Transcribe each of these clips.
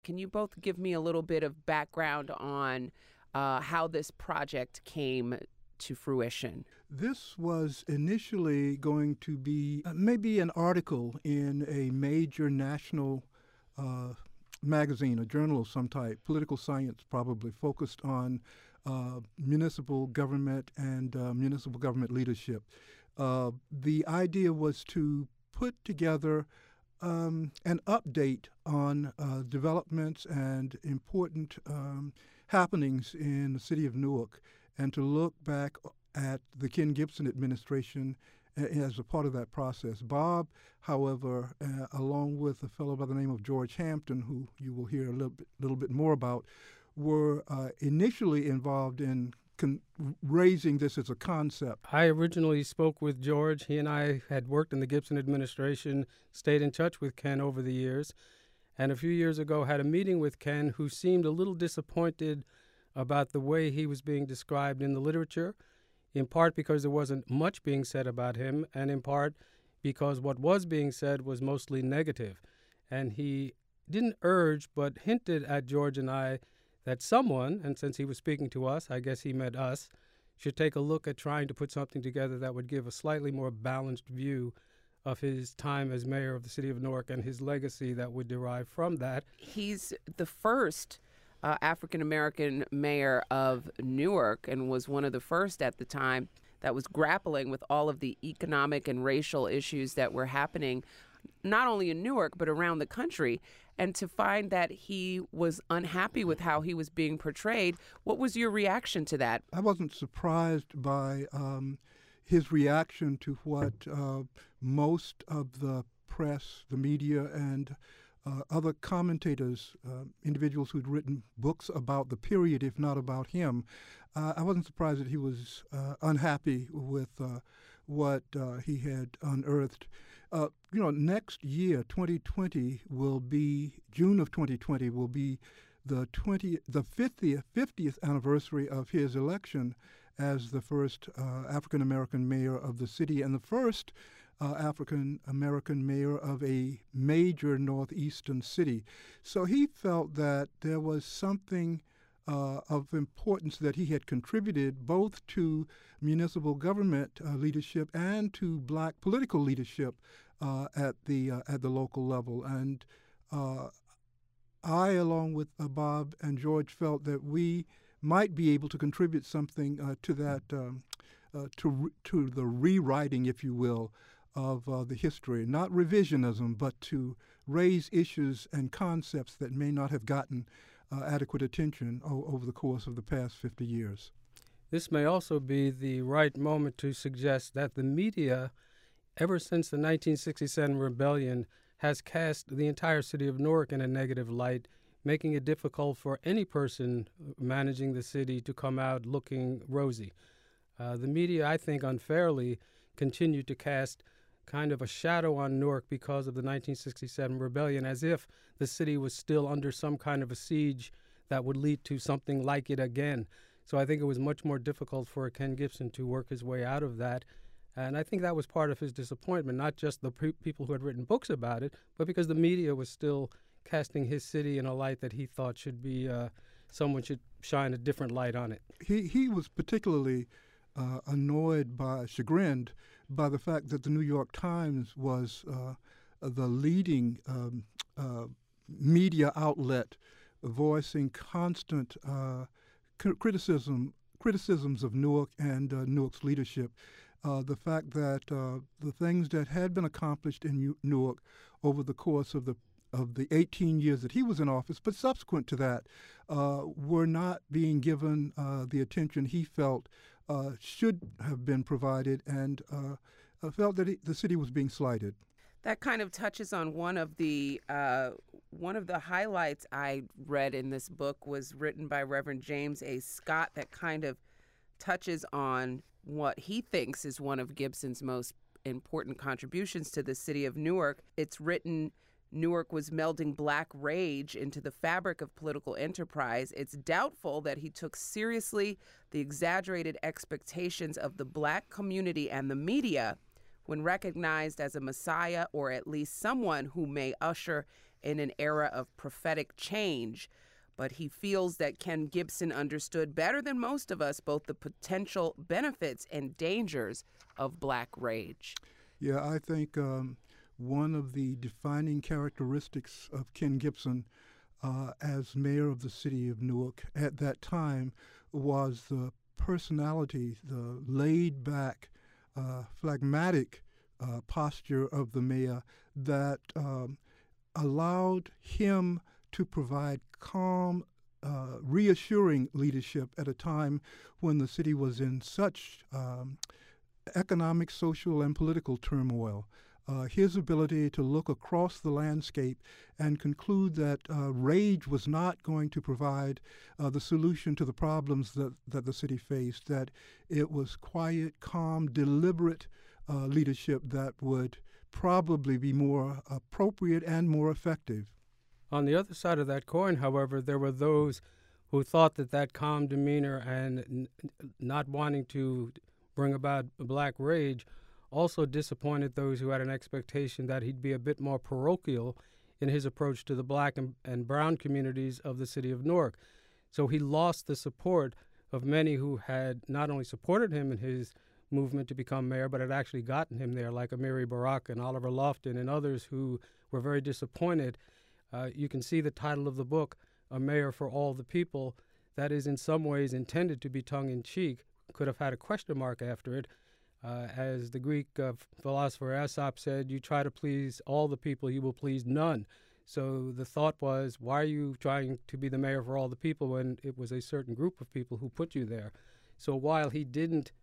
Can you both give me a little bit of background on how this project came to fruition? This was initially going to be maybe an article in a major national magazine, a journal of some type, political science probably, focused on municipal government and municipal government leadership. The idea was to put together an update on developments and important happenings in the city of Newark, and to look back at the Ken Gibson administration as a part of that process. Bob, however, along with a fellow by the name of George Hampton, who you will hear a little bit more about, were initially involved in raising this as a concept. I originally spoke with George. He and I had worked in the Gibson administration, stayed in touch with Ken over the years, and a few years ago had a meeting with Ken, who seemed a little disappointed about the way he was being described in the literature, in part because there wasn't much being said about him, and in part because what was being said was mostly negative. And he didn't urge, but hinted at George and I that someone, and since he was speaking to us, I guess he meant us, should take a look at trying to put something together that would give a slightly more balanced view of his time as mayor of the city of Newark and his legacy that would derive from that. He's the first African-American mayor of Newark, and was one of the first at the time that was grappling with all of the economic and racial issues that were happening, not only in Newark, but around the country. And to find that he was unhappy with how he was being portrayed, what was your reaction to that? I wasn't surprised by his reaction to what most of the press, the media, and other commentators, individuals who'd written books about the period, if not about him. I wasn't surprised that he was unhappy with what he had unearthed. Next year, 2020, will be, June of 2020, will be the 50th anniversary of his election as the first African-American mayor of the city, and the first African-American mayor of a major northeastern city. So he felt that there was something of importance that he had contributed both to municipal government leadership and to black political leadership at the local level. And I, along with Bob and George, felt that we might be able to contribute something to that, to the rewriting, if you will, of the history, not revisionism, but to raise issues and concepts that may not have gotten adequate attention over the course of the past 50 years. This may also be the right moment to suggest that the media, ever since the 1967 rebellion, has cast the entire city of Newark in a negative light, making it difficult for any person managing the city to come out looking rosy. The media, I think, unfairly continued to cast kind of a shadow on Newark because of the 1967 rebellion, as if the city was still under some kind of a siege that would lead to something like it again. So I think it was much more difficult for Ken Gibson to work his way out of that. And I think that was part of his disappointment, not just the people who had written books about it, but because the media was still casting his city in a light that he thought should be, someone should shine a different light on it. He was particularly chagrined by the fact that the New York Times was the leading media outlet voicing constant criticisms of Newark and Newark's leadership. The fact that the things that had been accomplished in Newark over the course of the 18 years that he was in office, but subsequent to that, were not being given the attention he felt should have been provided, and felt that the city was being slighted. That kind of touches on one of the highlights I read in this book was written by Reverend James A. Scott that kind of touches on what he thinks is one of Gibson's most important contributions to the city of Newark. It's written, Newark was melding black rage into the fabric of political enterprise. It's doubtful that he took seriously the exaggerated expectations of the black community and the media when recognized as a messiah, or at least someone who may usher in an era of prophetic change. But he feels that Ken Gibson understood better than most of us both the potential benefits and dangers of black rage. Yeah, I think one of the defining characteristics of Ken Gibson as mayor of the city of Newark at that time was the personality, the laid-back, phlegmatic posture of the mayor that allowed him to provide calm, reassuring leadership at a time when the city was in such economic, social, and political turmoil. His ability to look across the landscape and conclude that rage was not going to provide the solution to the problems that the city faced, that it was quiet, calm, deliberate leadership that would probably be more appropriate and more effective. On the other side of that coin, however, there were those who thought that calm demeanor and not wanting to bring about black rage also disappointed those who had an expectation that he'd be a bit more parochial in his approach to the black and brown communities of the city of Newark. So he lost the support of many who had not only supported him in his movement to become mayor, but had actually gotten him there, like Amiri Baraka and Oliver Lofton and others who were very disappointed. You can see the title of the book, A Mayor for All the People. That is in some ways intended to be tongue-in-cheek, could have had a question mark after it. As the Greek philosopher Aesop said, you try to please all the people, you will please none. So the thought was, why are you trying to be the mayor for all the people when it was a certain group of people who put you there? So while he didn't,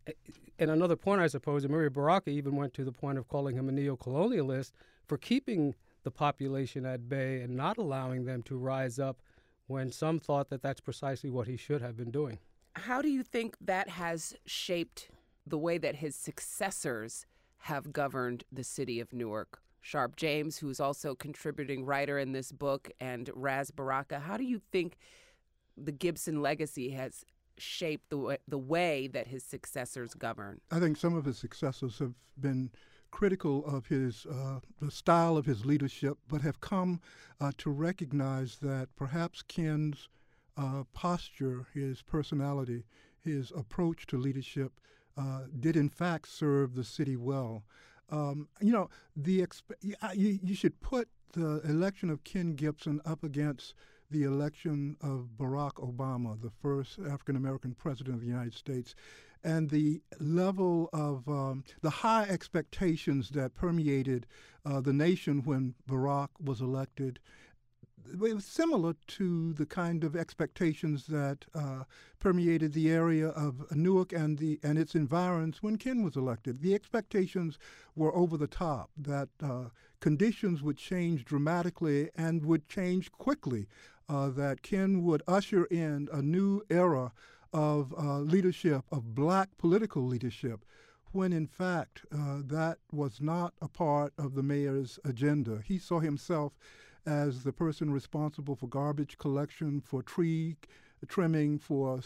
and another point I suppose, Amiri Baraka even went to the point of calling him a neo-colonialist for keeping the population at bay and not allowing them to rise up when some thought that that's precisely what he should have been doing. How do you think that has shaped the way that his successors have governed the city of Newark? Sharpe James, who's also contributing writer in this book, and Ras Baraka, how do you think the Gibson legacy has shaped the way that his successors govern? I think some of his successors have been critical of his the style of his leadership, but have come to recognize that perhaps Ken's posture, his personality, his approach to leadership did in fact serve the city well. You should put the election of Ken Gibson up against the election of Barack Obama, the first African-American president of the United States, and the level of the high expectations that permeated the nation when Barack was elected. It was similar to the kind of expectations that permeated the area of Newark and its environs when Ken was elected. The expectations were over the top, that conditions would change dramatically and would change quickly, that Ken would usher in a new era of leadership, of black political leadership, when in fact that was not a part of the mayor's agenda. He saw himself as the person responsible for garbage collection, for tree trimming, for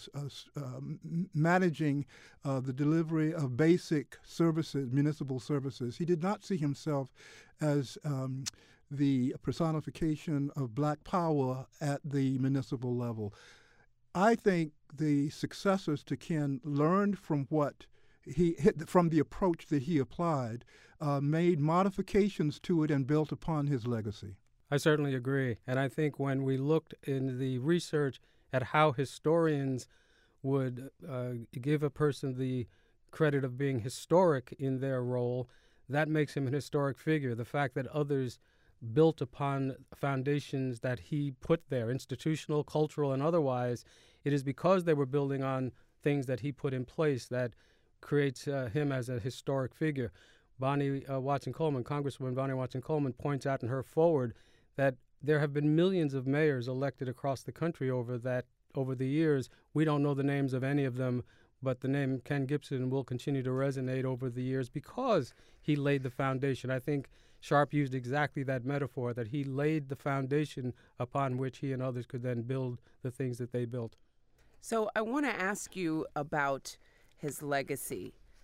managing the delivery of basic services, municipal services. He did not see himself as the personification of black power at the municipal level. I think the successors to Ken learned from from the approach that he applied, made modifications to it, and built upon his legacy. I certainly agree. And I think when we looked in the research at how historians would give a person the credit of being historic in their role, that makes him an historic figure. The fact that others built upon foundations that he put there, institutional, cultural, and otherwise, it is because they were building on things that he put in place that creates him as a historic figure. Bonnie Watson-Coleman, Congresswoman Bonnie Watson-Coleman, points out in her foreword that there have been millions of mayors elected across the country over the years. We don't know the names of any of them, but the name Ken Gibson will continue to resonate over the years because he laid the foundation. I think Sharpe used exactly that metaphor, that he laid the foundation upon which he and others could then build the things that they built. So I want to ask you about his legacy.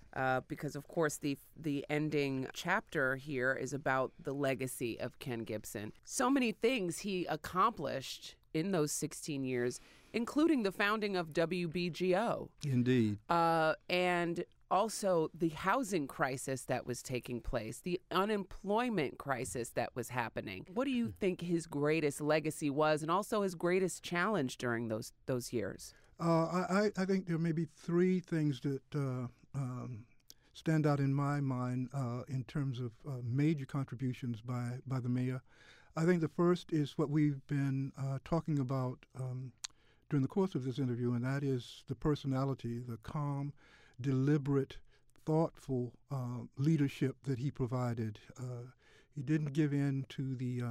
because, of course, the ending chapter here is about the legacy of Ken Gibson. So many things he accomplished in those 16 years, including the founding of WBGO. Indeed. And also the housing crisis that was taking place, the unemployment crisis that was happening. What do you think his greatest legacy was, and also his greatest challenge during those years? I think there may be three things that stand out in my mind in terms of major contributions by the mayor. I think the first is what we've been talking about during the course of this interview, and that is the personality, the calm, deliberate, thoughtful leadership that he provided. He didn't give in to the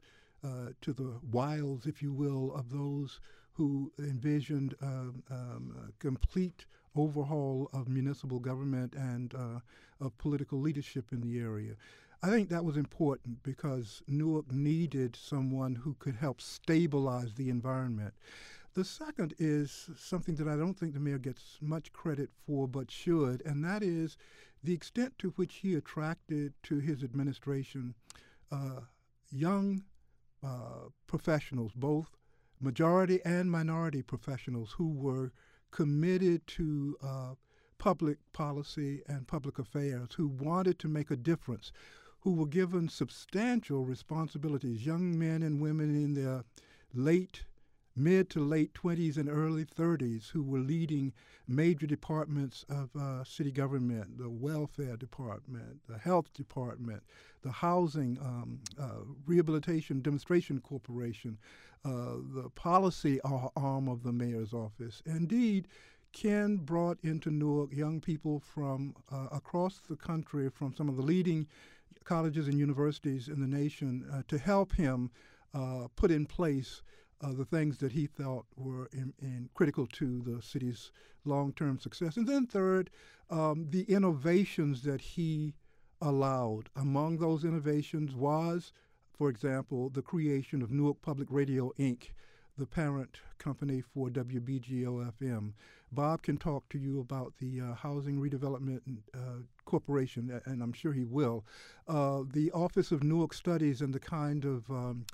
wiles, if you will, of those who envisioned a complete overhaul of municipal government and of political leadership in the area. I think that was important because Newark needed someone who could help stabilize the environment. The second is something that I don't think the mayor gets much credit for, but should, and that is the extent to which he attracted to his administration young professionals, both majority and minority professionals, who were committed to public policy and public affairs, who wanted to make a difference, who were given substantial responsibilities, young men and women in their mid to late 20s and early 30s who were leading major departments of city government, the welfare department, the health department, the housing rehabilitation demonstration corporation, the policy arm of the mayor's office. Indeed, Ken brought into Newark young people from across the country, from some of the leading colleges and universities in the nation, to help him put in place the things that he thought were critical to the city's long-term success. And then third, the innovations that he allowed. Among those innovations was, for example, the creation of Newark Public Radio, Inc., the parent company for WBGO-FM. Bob can talk to you about the Housing Redevelopment Corporation, and I'm sure he will. The Office of Newark Studies and the kind of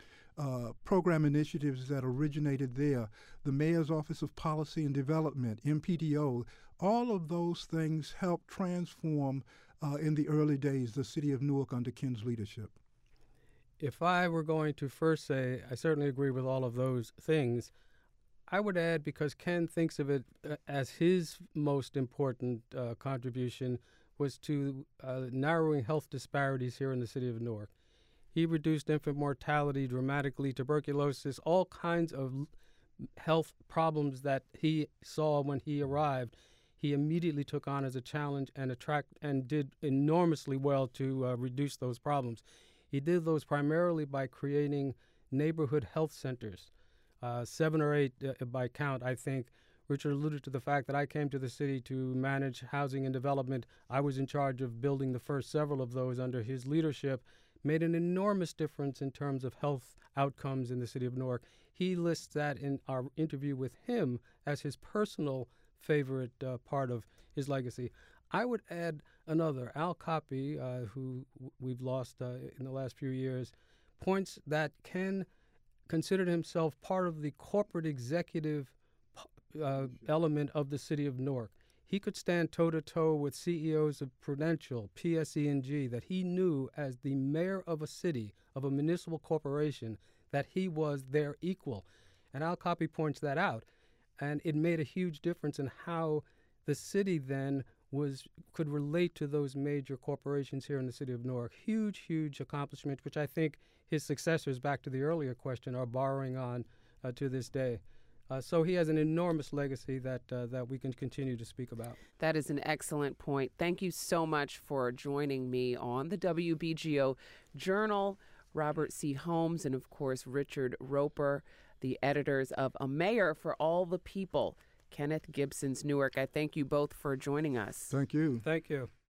program initiatives that originated there, the Mayor's Office of Policy and Development, MPDO, all of those things helped transform in the early days the city of Newark under Ken's leadership. If I were going to first say I certainly agree with all of those things, I would add, because Ken thinks of it as his most important contribution, was to narrowing health disparities here in the city of Newark. He reduced infant mortality dramatically, tuberculosis, all kinds of health problems that he saw when he arrived. He immediately took on as a challenge and did enormously well to reduce those problems. He did those primarily by creating neighborhood health centers, 7 or 8 by count, I think. Richard alluded to the fact that I came to the city to manage housing and development. I was in charge of building the first several of those under his leadership. Made an enormous difference in terms of health outcomes in the city of Newark. He lists that in our interview with him as his personal favorite part of his legacy. I would add another. Al Coppi, who we've lost in the last few years, points that Ken considered himself part of the corporate executive element of the city of Newark. He could stand toe-to-toe with CEOs of Prudential, PSE&G, that he knew as the mayor of a city, of a municipal corporation, that he was their equal. And Al Coppi points that out. And it made a huge difference in how the city then could relate to those major corporations here in the city of Newark. Huge, huge accomplishment, which I think his successors, back to the earlier question, are borrowing on to this day. So he has an enormous legacy that we can continue to speak about. That is an excellent point. Thank you so much for joining me on the WBGO Journal. Robert C. Holmes and, of course, Richard Roper, the editors of A Mayor for All the People, Kenneth Gibson's Newark. I thank you both for joining us. Thank you. Thank you.